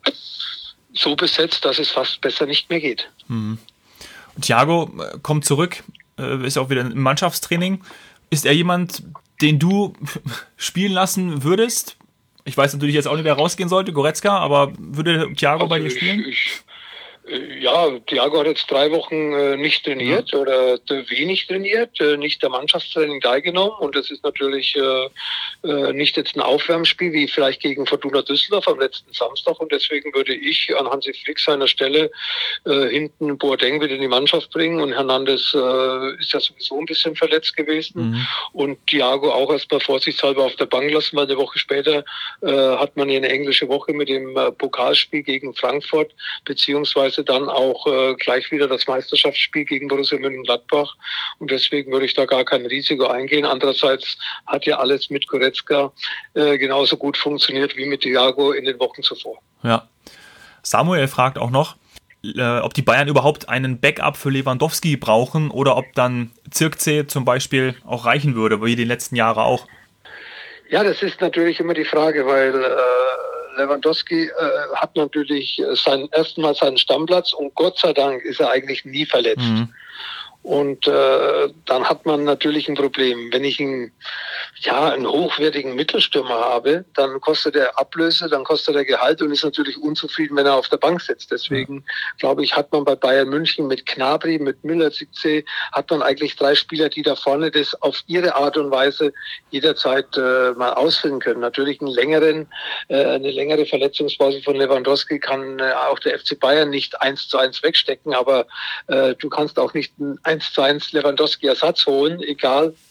so besetzt, dass es fast besser nicht mehr geht. Mhm. Thiago kommt zurück, ist auch wieder im Mannschaftstraining. Ist er jemand, den du spielen lassen würdest? Ich weiß natürlich jetzt auch nicht, wer rausgehen sollte, Goretzka, aber würde Thiago also bei dir spielen? Ich, ich Ja, Thiago hat jetzt drei Wochen äh, nicht trainiert ja. oder äh, wenig trainiert, äh, nicht der Mannschaftstraining teilgenommen und das ist natürlich äh, äh, nicht jetzt ein Aufwärmspiel wie vielleicht gegen Fortuna Düsseldorf am letzten Samstag und deswegen würde ich an Hansi Flick seiner Stelle äh, hinten Boateng wieder in die Mannschaft bringen und Hernandez äh, ist ja sowieso ein bisschen verletzt gewesen mhm. und Thiago auch erstmal vorsichtshalber auf der Bank lassen, weil eine Woche später äh, hat man hier eine englische Woche mit dem äh, Pokalspiel gegen Frankfurt beziehungsweise dann auch äh, gleich wieder das Meisterschaftsspiel gegen Borussia Mönchengladbach und deswegen würde ich da gar kein Risiko eingehen. Andererseits hat ja alles mit Goretzka äh, genauso gut funktioniert wie mit Thiago in den Wochen zuvor. Ja. Samuel fragt auch noch, äh, ob die Bayern überhaupt einen Backup für Lewandowski brauchen oder ob dann Zirkzee zum Beispiel auch reichen würde, wie die letzten Jahre auch. Ja, das ist natürlich immer die Frage, weil äh, Lewandowski äh, hat natürlich sein ersten Mal seinen Stammplatz und Gott sei Dank ist er eigentlich nie verletzt. Mhm. Und äh, dann hat man natürlich ein Problem. Wenn ich einen, ja, einen hochwertigen Mittelstürmer habe, dann kostet er Ablöse, dann kostet er Gehalt und ist natürlich unzufrieden, wenn er auf der Bank sitzt. Deswegen, ja. glaube ich, hat man bei Bayern München mit Gnabry, mit Müller, Zirkzee, hat man eigentlich drei Spieler, die da vorne das auf ihre Art und Weise jederzeit äh, mal ausfüllen können. Natürlich einen längeren, äh, eine längere Verletzungspause von Lewandowski kann äh, auch der F C Bayern nicht eins zu eins wegstecken, aber äh, du kannst auch nicht ein eins zu eins Lewandowski-Ersatz holen, egal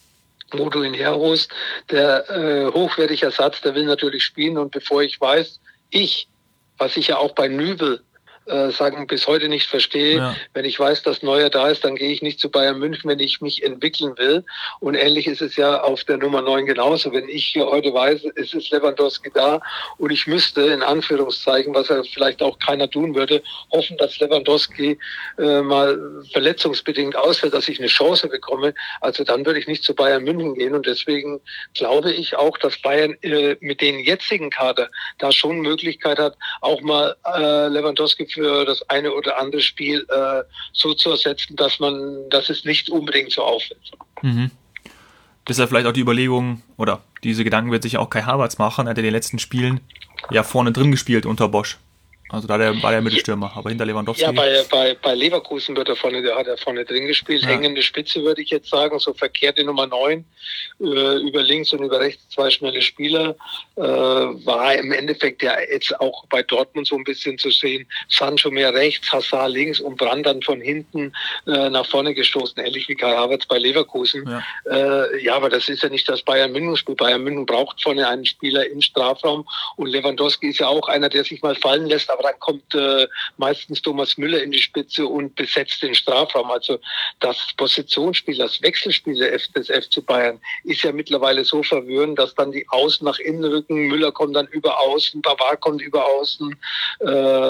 wo du ihn herholst. Der äh, hochwertige Ersatz, der will natürlich spielen. Und bevor ich weiß, ich, was ich ja auch bei Nübel äh, sagen bis heute nicht verstehe, ja. Wenn ich weiß, dass Neuer da ist, dann gehe ich nicht zu Bayern München, wenn ich mich entwickeln will. Und ähnlich ist es ja auf der Nummer neun genauso. Wenn ich heute weiß, es ist Lewandowski da und ich müsste, in Anführungszeichen, was ja vielleicht auch keiner tun würde, hoffen, dass Lewandowski äh, mal verletzungsbedingt ausfällt, dass ich eine Chance bekomme, also dann würde ich nicht zu Bayern München gehen. Und deswegen glaube ich auch, dass Bayern äh, mit den jetzigen Kader da schon Möglichkeit hat, auch mal äh, Lewandowski für das eine oder andere Spiel äh, so zu ersetzen, dass man, dass es nicht unbedingt so auffällt. Mhm. Deshalb vielleicht auch die Überlegung, oder diese Gedanken wird sich auch Kai Havertz machen, er hat in den letzten Spielen ja vorne drin gespielt unter Bosch. Also da der, war der Mittelstürmer, aber hinter Lewandowski. Ja, bei, bei, bei Leverkusen wird er vorne, der hat er vorne drin gespielt. Ja. Hängende Spitze würde ich jetzt sagen, so verkehrte Nummer neun, äh, über links und über rechts zwei schnelle Spieler. Äh, war im Endeffekt ja jetzt auch bei Dortmund so ein bisschen zu sehen. Sancho mehr rechts, Hazard links und Brandt dann von hinten äh, nach vorne gestoßen, ähnlich wie Kai Havertz bei Leverkusen. Ja. Äh, ja, aber das ist ja nicht das Bayern München-Spiel. Bayern München braucht vorne einen Spieler im Strafraum und Lewandowski ist ja auch einer, der sich mal fallen lässt, aber dann kommt äh, meistens Thomas Müller in die Spitze und besetzt den Strafraum. Also das Positionsspiel, das Wechselspiel des F C Bayern ist ja mittlerweile so verwirrend, dass dann die Außen nach innen rücken, Müller kommt dann über Außen, Pavard kommt über Außen, äh,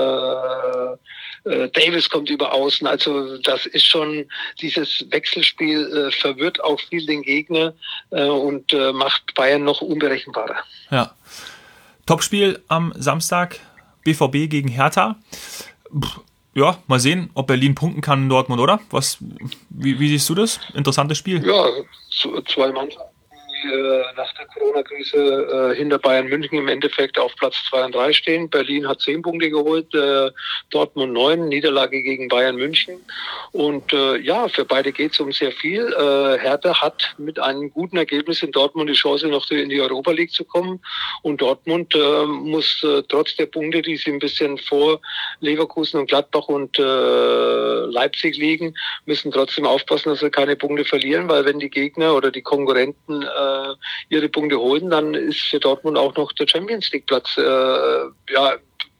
äh, Davis kommt über Außen. Also das ist schon, dieses Wechselspiel äh, verwirrt auch viel den Gegner äh, und äh, macht Bayern noch unberechenbarer. Ja. Topspiel am Samstag. B V B gegen Hertha. Ja, mal sehen, ob Berlin punkten kann in Dortmund, oder? Was, wie, wie siehst du das? Interessantes Spiel. Ja, zwei Mannschaften, die äh, nach der Corona-Krise äh, hinter Bayern München im Endeffekt auf Platz zwei und drei stehen. Berlin hat zehn Punkte geholt, äh, Dortmund neun, Niederlage gegen Bayern München. Und äh, ja, für beide geht es um sehr viel. Äh, Hertha hat mit einem guten Ergebnis in Dortmund die Chance, noch in die Europa League zu kommen. Und Dortmund äh, muss äh, trotz der Punkte, die sie ein bisschen vor Leverkusen und Gladbach und äh, Leipzig liegen, müssen trotzdem aufpassen, dass sie keine Punkte verlieren, weil wenn die Gegner oder die Konkurrenten äh, ihre Punkte holen, dann ist für Dortmund auch noch der Champions League Platz äh, ja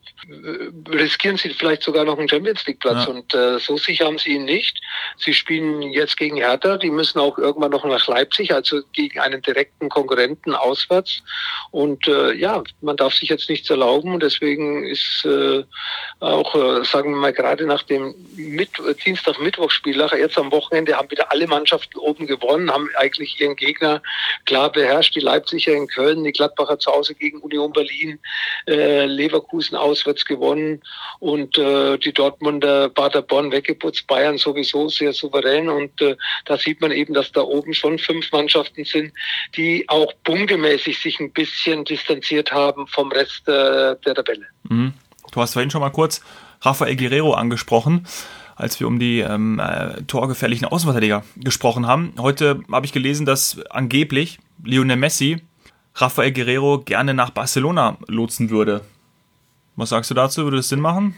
riskieren sie vielleicht sogar noch einen Champions-League-Platz. Ja. Und äh, so sicher haben sie ihn nicht. Sie spielen jetzt gegen Hertha, die müssen auch irgendwann noch nach Leipzig, also gegen einen direkten Konkurrenten auswärts. Und äh, ja, man darf sich jetzt nichts erlauben und deswegen ist äh, auch, äh, sagen wir mal, gerade nach dem Mit- Dienstag-Mittwoch-Spiel, jetzt am Wochenende haben wieder alle Mannschaften oben gewonnen, haben eigentlich ihren Gegner klar beherrscht. Die Leipziger in Köln, die Gladbacher zu Hause gegen Union Berlin, äh, Leverkusen auswärts gewonnen und äh, die Dortmunder Paderborn weggeputzt, Bayern sowieso sehr souverän und äh, da sieht man eben, dass da oben schon fünf Mannschaften sind, die auch punktemäßig sich ein bisschen distanziert haben vom Rest äh, der Tabelle. Mhm. Du hast vorhin schon mal kurz Rafael Guerreiro angesprochen, als wir um die ähm, äh, torgefährlichen Außenverteidiger gesprochen haben. Heute habe ich gelesen, dass angeblich Lionel Messi Rafael Guerreiro gerne nach Barcelona lotsen würde. Was sagst du dazu? Würde das Sinn machen?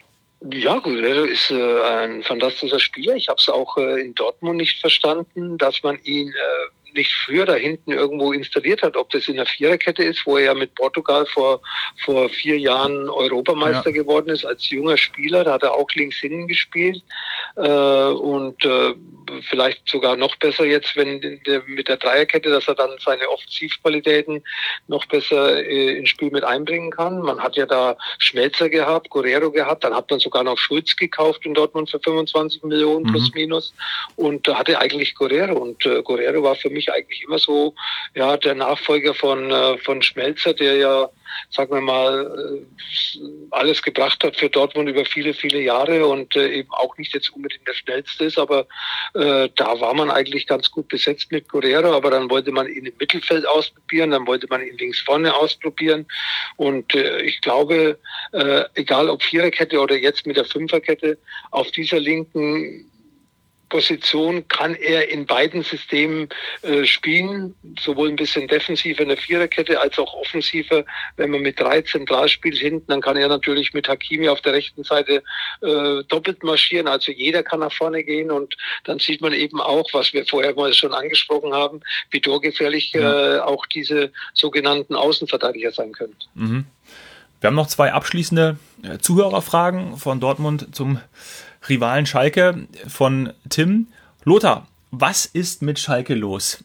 Ja, Guerreiro ist äh, ein fantastischer Spieler. Ich habe es auch äh, in Dortmund nicht verstanden, dass man ihn äh, nicht früher da hinten irgendwo installiert hat. Ob das in der Viererkette ist, wo er ja mit Portugal vor, vor vier Jahren Europameister ja. geworden ist als junger Spieler. Da hat er auch links hinten gespielt. Äh, und äh, vielleicht sogar noch besser jetzt, wenn der, mit der Dreierkette, dass er dann seine Offensivqualitäten noch besser äh, ins Spiel mit einbringen kann. Man hat ja da Schmelzer gehabt, Guerreiro gehabt, dann hat man sogar noch Schulz gekauft in Dortmund für fünfundzwanzig Millionen mhm. plus minus und da hatte eigentlich Guerreiro und äh, Guerreiro war für mich eigentlich immer so, ja, der Nachfolger von, äh, von Schmelzer, der ja, sagen wir mal, äh, alles gebracht hat für Dortmund über viele, viele Jahre und äh, eben auch nicht jetzt unbedingt der schnellste ist, aber äh, da war man eigentlich ganz gut besetzt mit Guerreiro, aber dann wollte man ihn im Mittelfeld ausprobieren, dann wollte man ihn links vorne ausprobieren und äh, ich glaube, äh, egal ob Viererkette oder jetzt mit der Fünferkette, auf dieser linken Position kann er in beiden Systemen äh, spielen, sowohl ein bisschen defensiver in der Viererkette als auch offensiver. Wenn man mit drei zentral spielt hinten, dann kann er natürlich mit Hakimi auf der rechten Seite äh, doppelt marschieren. Also jeder kann nach vorne gehen und dann sieht man eben auch, was wir vorher mal schon angesprochen haben, wie torgefährlich äh, auch diese sogenannten Außenverteidiger sein können. Mhm. Wir haben noch zwei abschließende äh, Zuhörerfragen von Dortmund zum Rivalen Schalke von Tim. Lothar, was ist mit Schalke los?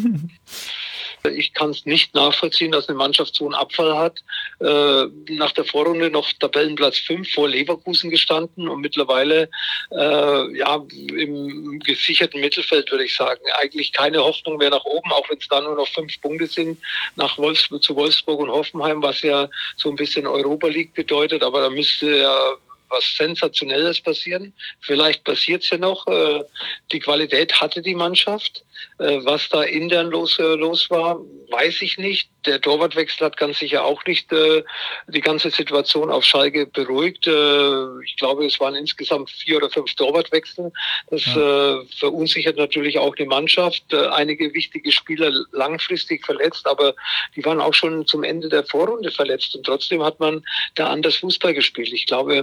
Ich kann es nicht nachvollziehen, dass eine Mannschaft so einen Abfall hat. Äh, nach der Vorrunde noch Tabellenplatz fünf vor Leverkusen gestanden und mittlerweile äh, ja im gesicherten Mittelfeld, würde ich sagen. Eigentlich keine Hoffnung mehr nach oben, auch wenn es da nur noch fünf Punkte sind nach Wolfsburg, zu Wolfsburg und Hoffenheim, was ja so ein bisschen Europa League bedeutet. Aber da müsste ja was Sensationelles passieren. Vielleicht passiert es ja noch. Die Qualität hatte die Mannschaft. Was da intern los, los war, weiß ich nicht. Der Torwartwechsel hat ganz sicher auch nicht die ganze Situation auf Schalke beruhigt. Ich glaube, es waren insgesamt vier oder fünf Torwartwechsel. Das ja. verunsichert natürlich auch die Mannschaft. Einige wichtige Spieler langfristig verletzt, aber die waren auch schon zum Ende der Vorrunde verletzt. Und trotzdem hat man da anders Fußball gespielt. Ich glaube,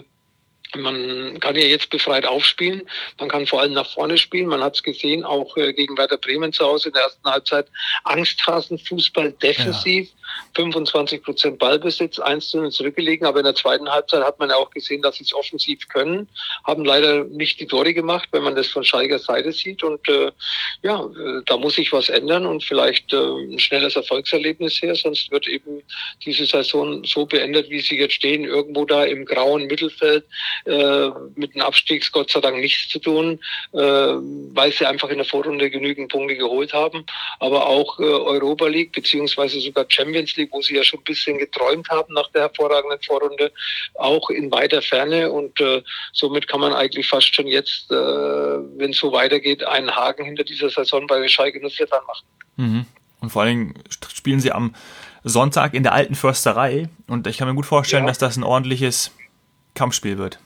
man kann ja jetzt befreit aufspielen, man kann vor allem nach vorne spielen, man hat es gesehen, auch äh, gegen Werder Bremen zu Hause in der ersten Halbzeit, Angsthasen-Fußball defensiv, ja. fünfundzwanzig Prozent Ballbesitz, eins zu null zurückgelegen, aber in der zweiten Halbzeit hat man ja auch gesehen, dass sie es offensiv können, haben leider nicht die Tore gemacht, wenn man das von Schalker Seite sieht und äh, ja, äh, da muss sich was ändern und vielleicht äh, ein schnelles Erfolgserlebnis her, sonst wird eben diese Saison so beendet, wie sie jetzt stehen, irgendwo da im grauen Mittelfeld, Äh, mit dem Abstiegs Gott sei Dank nichts zu tun, äh, weil sie einfach in der Vorrunde genügend Punkte geholt haben. Aber auch äh, Europa League beziehungsweise sogar Champions League, wo sie ja schon ein bisschen geträumt haben nach der hervorragenden Vorrunde, auch in weiter Ferne. Und äh, somit kann man eigentlich fast schon jetzt, äh, wenn es so weitergeht, einen Haken hinter dieser Saison bei Schalke null vier dran machen. Mhm. Und vor allem spielen sie am Sonntag in der alten Försterei. Und ich kann mir gut vorstellen, ja. dass das ein ordentliches Kampfspiel wird.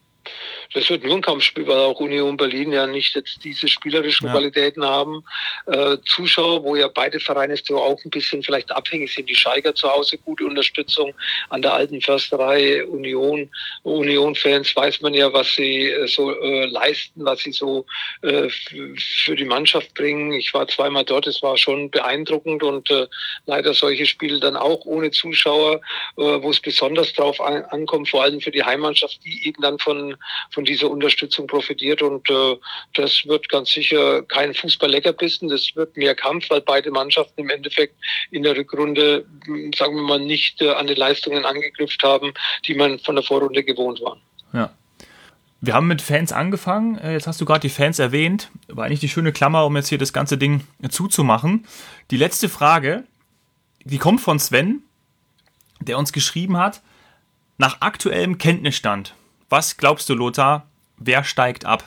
Das wird nur ein Kampfspiel, weil auch Union Berlin ja nicht jetzt diese spielerischen ja. Qualitäten haben. Äh, Zuschauer, wo ja beide Vereine so auch ein bisschen vielleicht abhängig sind. Die Schalker zu Hause, gute Unterstützung an der alten Försterei. Union, Union-Fans weiß man ja, was sie äh, so äh, leisten, was sie so äh, für die Mannschaft bringen. Ich war zweimal dort, es war schon beeindruckend und äh, leider solche Spiele dann auch ohne Zuschauer, äh, wo es besonders drauf an, ankommt, vor allem für die Heimmannschaft, die eben dann von, von von dieser Unterstützung profitiert und äh, das wird ganz sicher kein Fußball-Leckerbissen, das wird mehr Kampf, weil beide Mannschaften im Endeffekt in der Rückrunde, sagen wir mal, nicht äh, an die Leistungen angeknüpft haben, die man von der Vorrunde gewohnt war. Ja. Wir haben mit Fans angefangen, jetzt hast du gerade die Fans erwähnt, war eigentlich die schöne Klammer, um jetzt hier das ganze Ding zuzumachen. Die letzte Frage, die kommt von Sven, der uns geschrieben hat, nach aktuellem Kenntnisstand, was glaubst du, Lothar, wer steigt ab?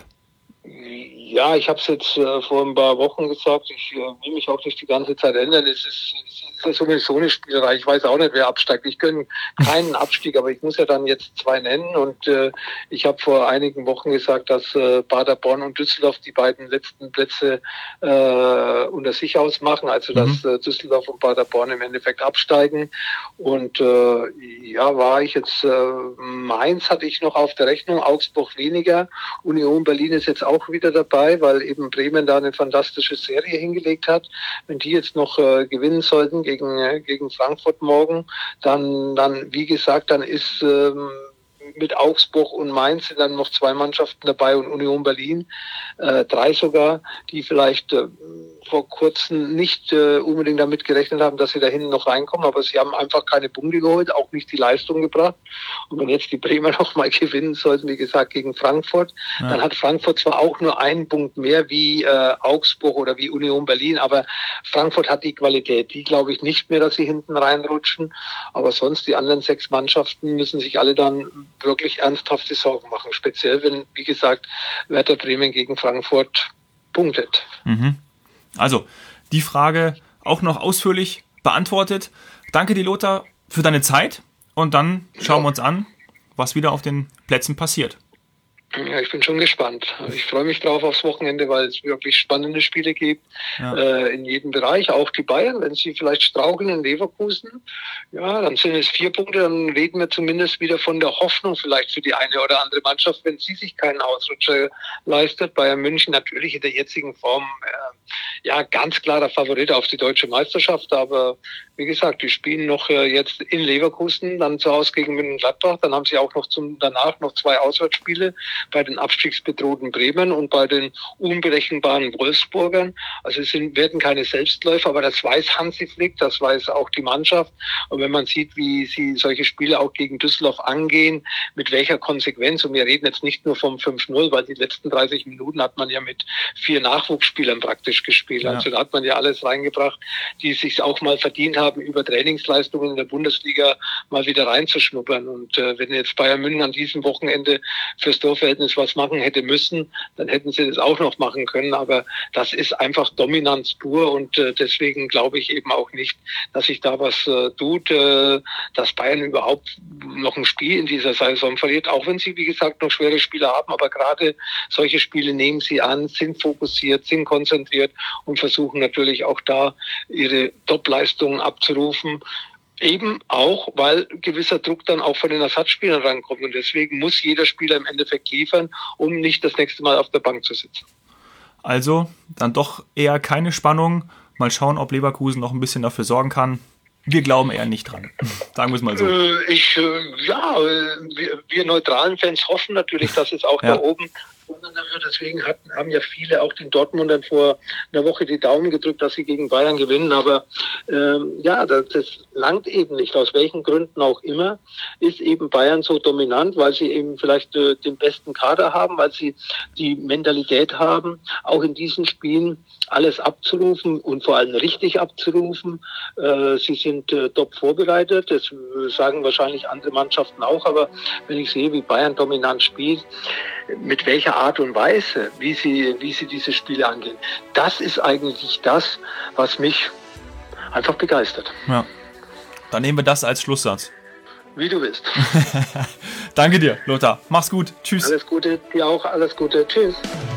Ja, ich habe es jetzt äh, vor ein paar Wochen gesagt, ich äh, will mich auch nicht die ganze Zeit ändern. Es ist, es ist sowieso eine Spielerei. Ich weiß auch nicht, wer absteigt. Ich gönne keinen Abstieg, aber ich muss ja dann jetzt zwei nennen. Und äh, ich habe vor einigen Wochen gesagt, dass äh, Paderborn und Düsseldorf die beiden letzten Plätze äh, unter sich ausmachen. Also dass äh, Düsseldorf und Paderborn im Endeffekt absteigen. Und äh, ja, war ich jetzt, äh, Mainz hatte ich noch auf der Rechnung, Augsburg weniger. Union Berlin ist jetzt auch wieder dabei, weil eben Bremen da eine fantastische Serie hingelegt hat. Wenn die jetzt noch äh, gewinnen sollten gegen, äh, gegen Frankfurt morgen, dann, dann, wie gesagt, dann ist ähm, mit Augsburg und Mainz sind dann noch zwei Mannschaften dabei und Union Berlin, äh, drei sogar, die vielleicht äh, vor kurzem nicht äh, unbedingt damit gerechnet haben, dass sie da hinten noch reinkommen, aber sie haben einfach keine Punkte geholt, auch nicht die Leistung gebracht. Und wenn jetzt die Bremer noch mal gewinnen sollten, wie gesagt, gegen Frankfurt, ja. dann hat Frankfurt zwar auch nur einen Punkt mehr wie äh, Augsburg oder wie Union Berlin, aber Frankfurt hat die Qualität. Die glaube ich nicht mehr, dass sie hinten reinrutschen. Aber sonst die anderen sechs Mannschaften müssen sich alle dann wirklich ernsthafte Sorgen machen. Speziell, wenn, wie gesagt, Werder Bremen gegen Frankfurt punktet. Mhm. Also, die Frage auch noch ausführlich beantwortet. Danke dir, Lothar, für deine Zeit und dann schauen wir uns an, was wieder auf den Plätzen passiert. Ja, ich bin schon gespannt. Ich freue mich drauf aufs Wochenende, weil es wirklich spannende Spiele gibt, ja. äh, in jedem Bereich. Auch die Bayern, wenn sie vielleicht straucheln in Leverkusen, ja, dann sind es vier Punkte, dann reden wir zumindest wieder von der Hoffnung vielleicht für die eine oder andere Mannschaft, wenn sie sich keinen Ausrutscher leistet. Bayern München natürlich in der jetzigen Form, äh, ja, ganz klarer Favorit auf die deutsche Meisterschaft, aber wie gesagt, die spielen noch äh, jetzt in Leverkusen, dann zu Hause gegen Mönchengladbach, dann haben sie auch noch zum danach noch zwei Auswärtsspiele bei den abstiegsbedrohten Bremen und bei den unberechenbaren Wolfsburgern. Also es sind, werden keine Selbstläufer, aber das weiß Hansi Flick, das weiß auch die Mannschaft. Und wenn man sieht, wie sie solche Spiele auch gegen Düsseldorf angehen, mit welcher Konsequenz, und wir reden jetzt nicht nur vom fünf null, weil die letzten dreißig Minuten hat man ja mit vier Nachwuchsspielern praktisch gespielt. Ja. Also da hat man ja alles reingebracht, die sich auch mal verdient haben, über Trainingsleistungen in der Bundesliga mal wieder reinzuschnuppern. Und äh, wenn jetzt Bayern München an diesem Wochenende fürs Torverhältnis was machen hätte müssen, dann hätten sie das auch noch machen können. Aber das ist einfach Dominanz pur und äh, deswegen glaube ich eben auch nicht, dass sich da was äh, tut, äh, dass Bayern überhaupt noch ein Spiel in dieser Saison verliert, auch wenn sie, wie gesagt, noch schwere Spiele haben. Aber gerade solche Spiele nehmen sie an, sind fokussiert, sind konzentriert und versuchen natürlich auch da ihre Top-Leistungen abzurufen. Eben auch, weil gewisser Druck dann auch von den Ersatzspielern rankommt. Und deswegen muss jeder Spieler im Endeffekt liefern, um nicht das nächste Mal auf der Bank zu sitzen. Also dann doch eher keine Spannung. Mal schauen, ob Leverkusen noch ein bisschen dafür sorgen kann. Wir glauben eher nicht dran. Sagen wir es mal so. Äh, ich, äh, ja, wir, wir neutralen Fans hoffen natürlich, dass es auch ja. da oben deswegen hatten, haben ja viele auch den Dortmundern vor einer Woche die Daumen gedrückt, dass sie gegen Bayern gewinnen. Aber ähm, ja, das, das langt eben nicht. Aus welchen Gründen auch immer ist eben Bayern so dominant, weil sie eben vielleicht äh, den besten Kader haben, weil sie die Mentalität haben, auch in diesen Spielen alles abzurufen und vor allem richtig abzurufen. Äh, sie sind äh, top vorbereitet. Das sagen wahrscheinlich andere Mannschaften auch. Aber wenn ich sehe, wie Bayern dominant spielt, mit welcher Art und Weise, wie sie, wie sie diese Spiele angehen, das ist eigentlich das, was mich einfach begeistert. Ja, dann nehmen wir das als Schlusssatz. Wie du willst. Danke dir, Lothar. Mach's gut. Tschüss. Alles Gute, dir auch. Alles Gute. Tschüss.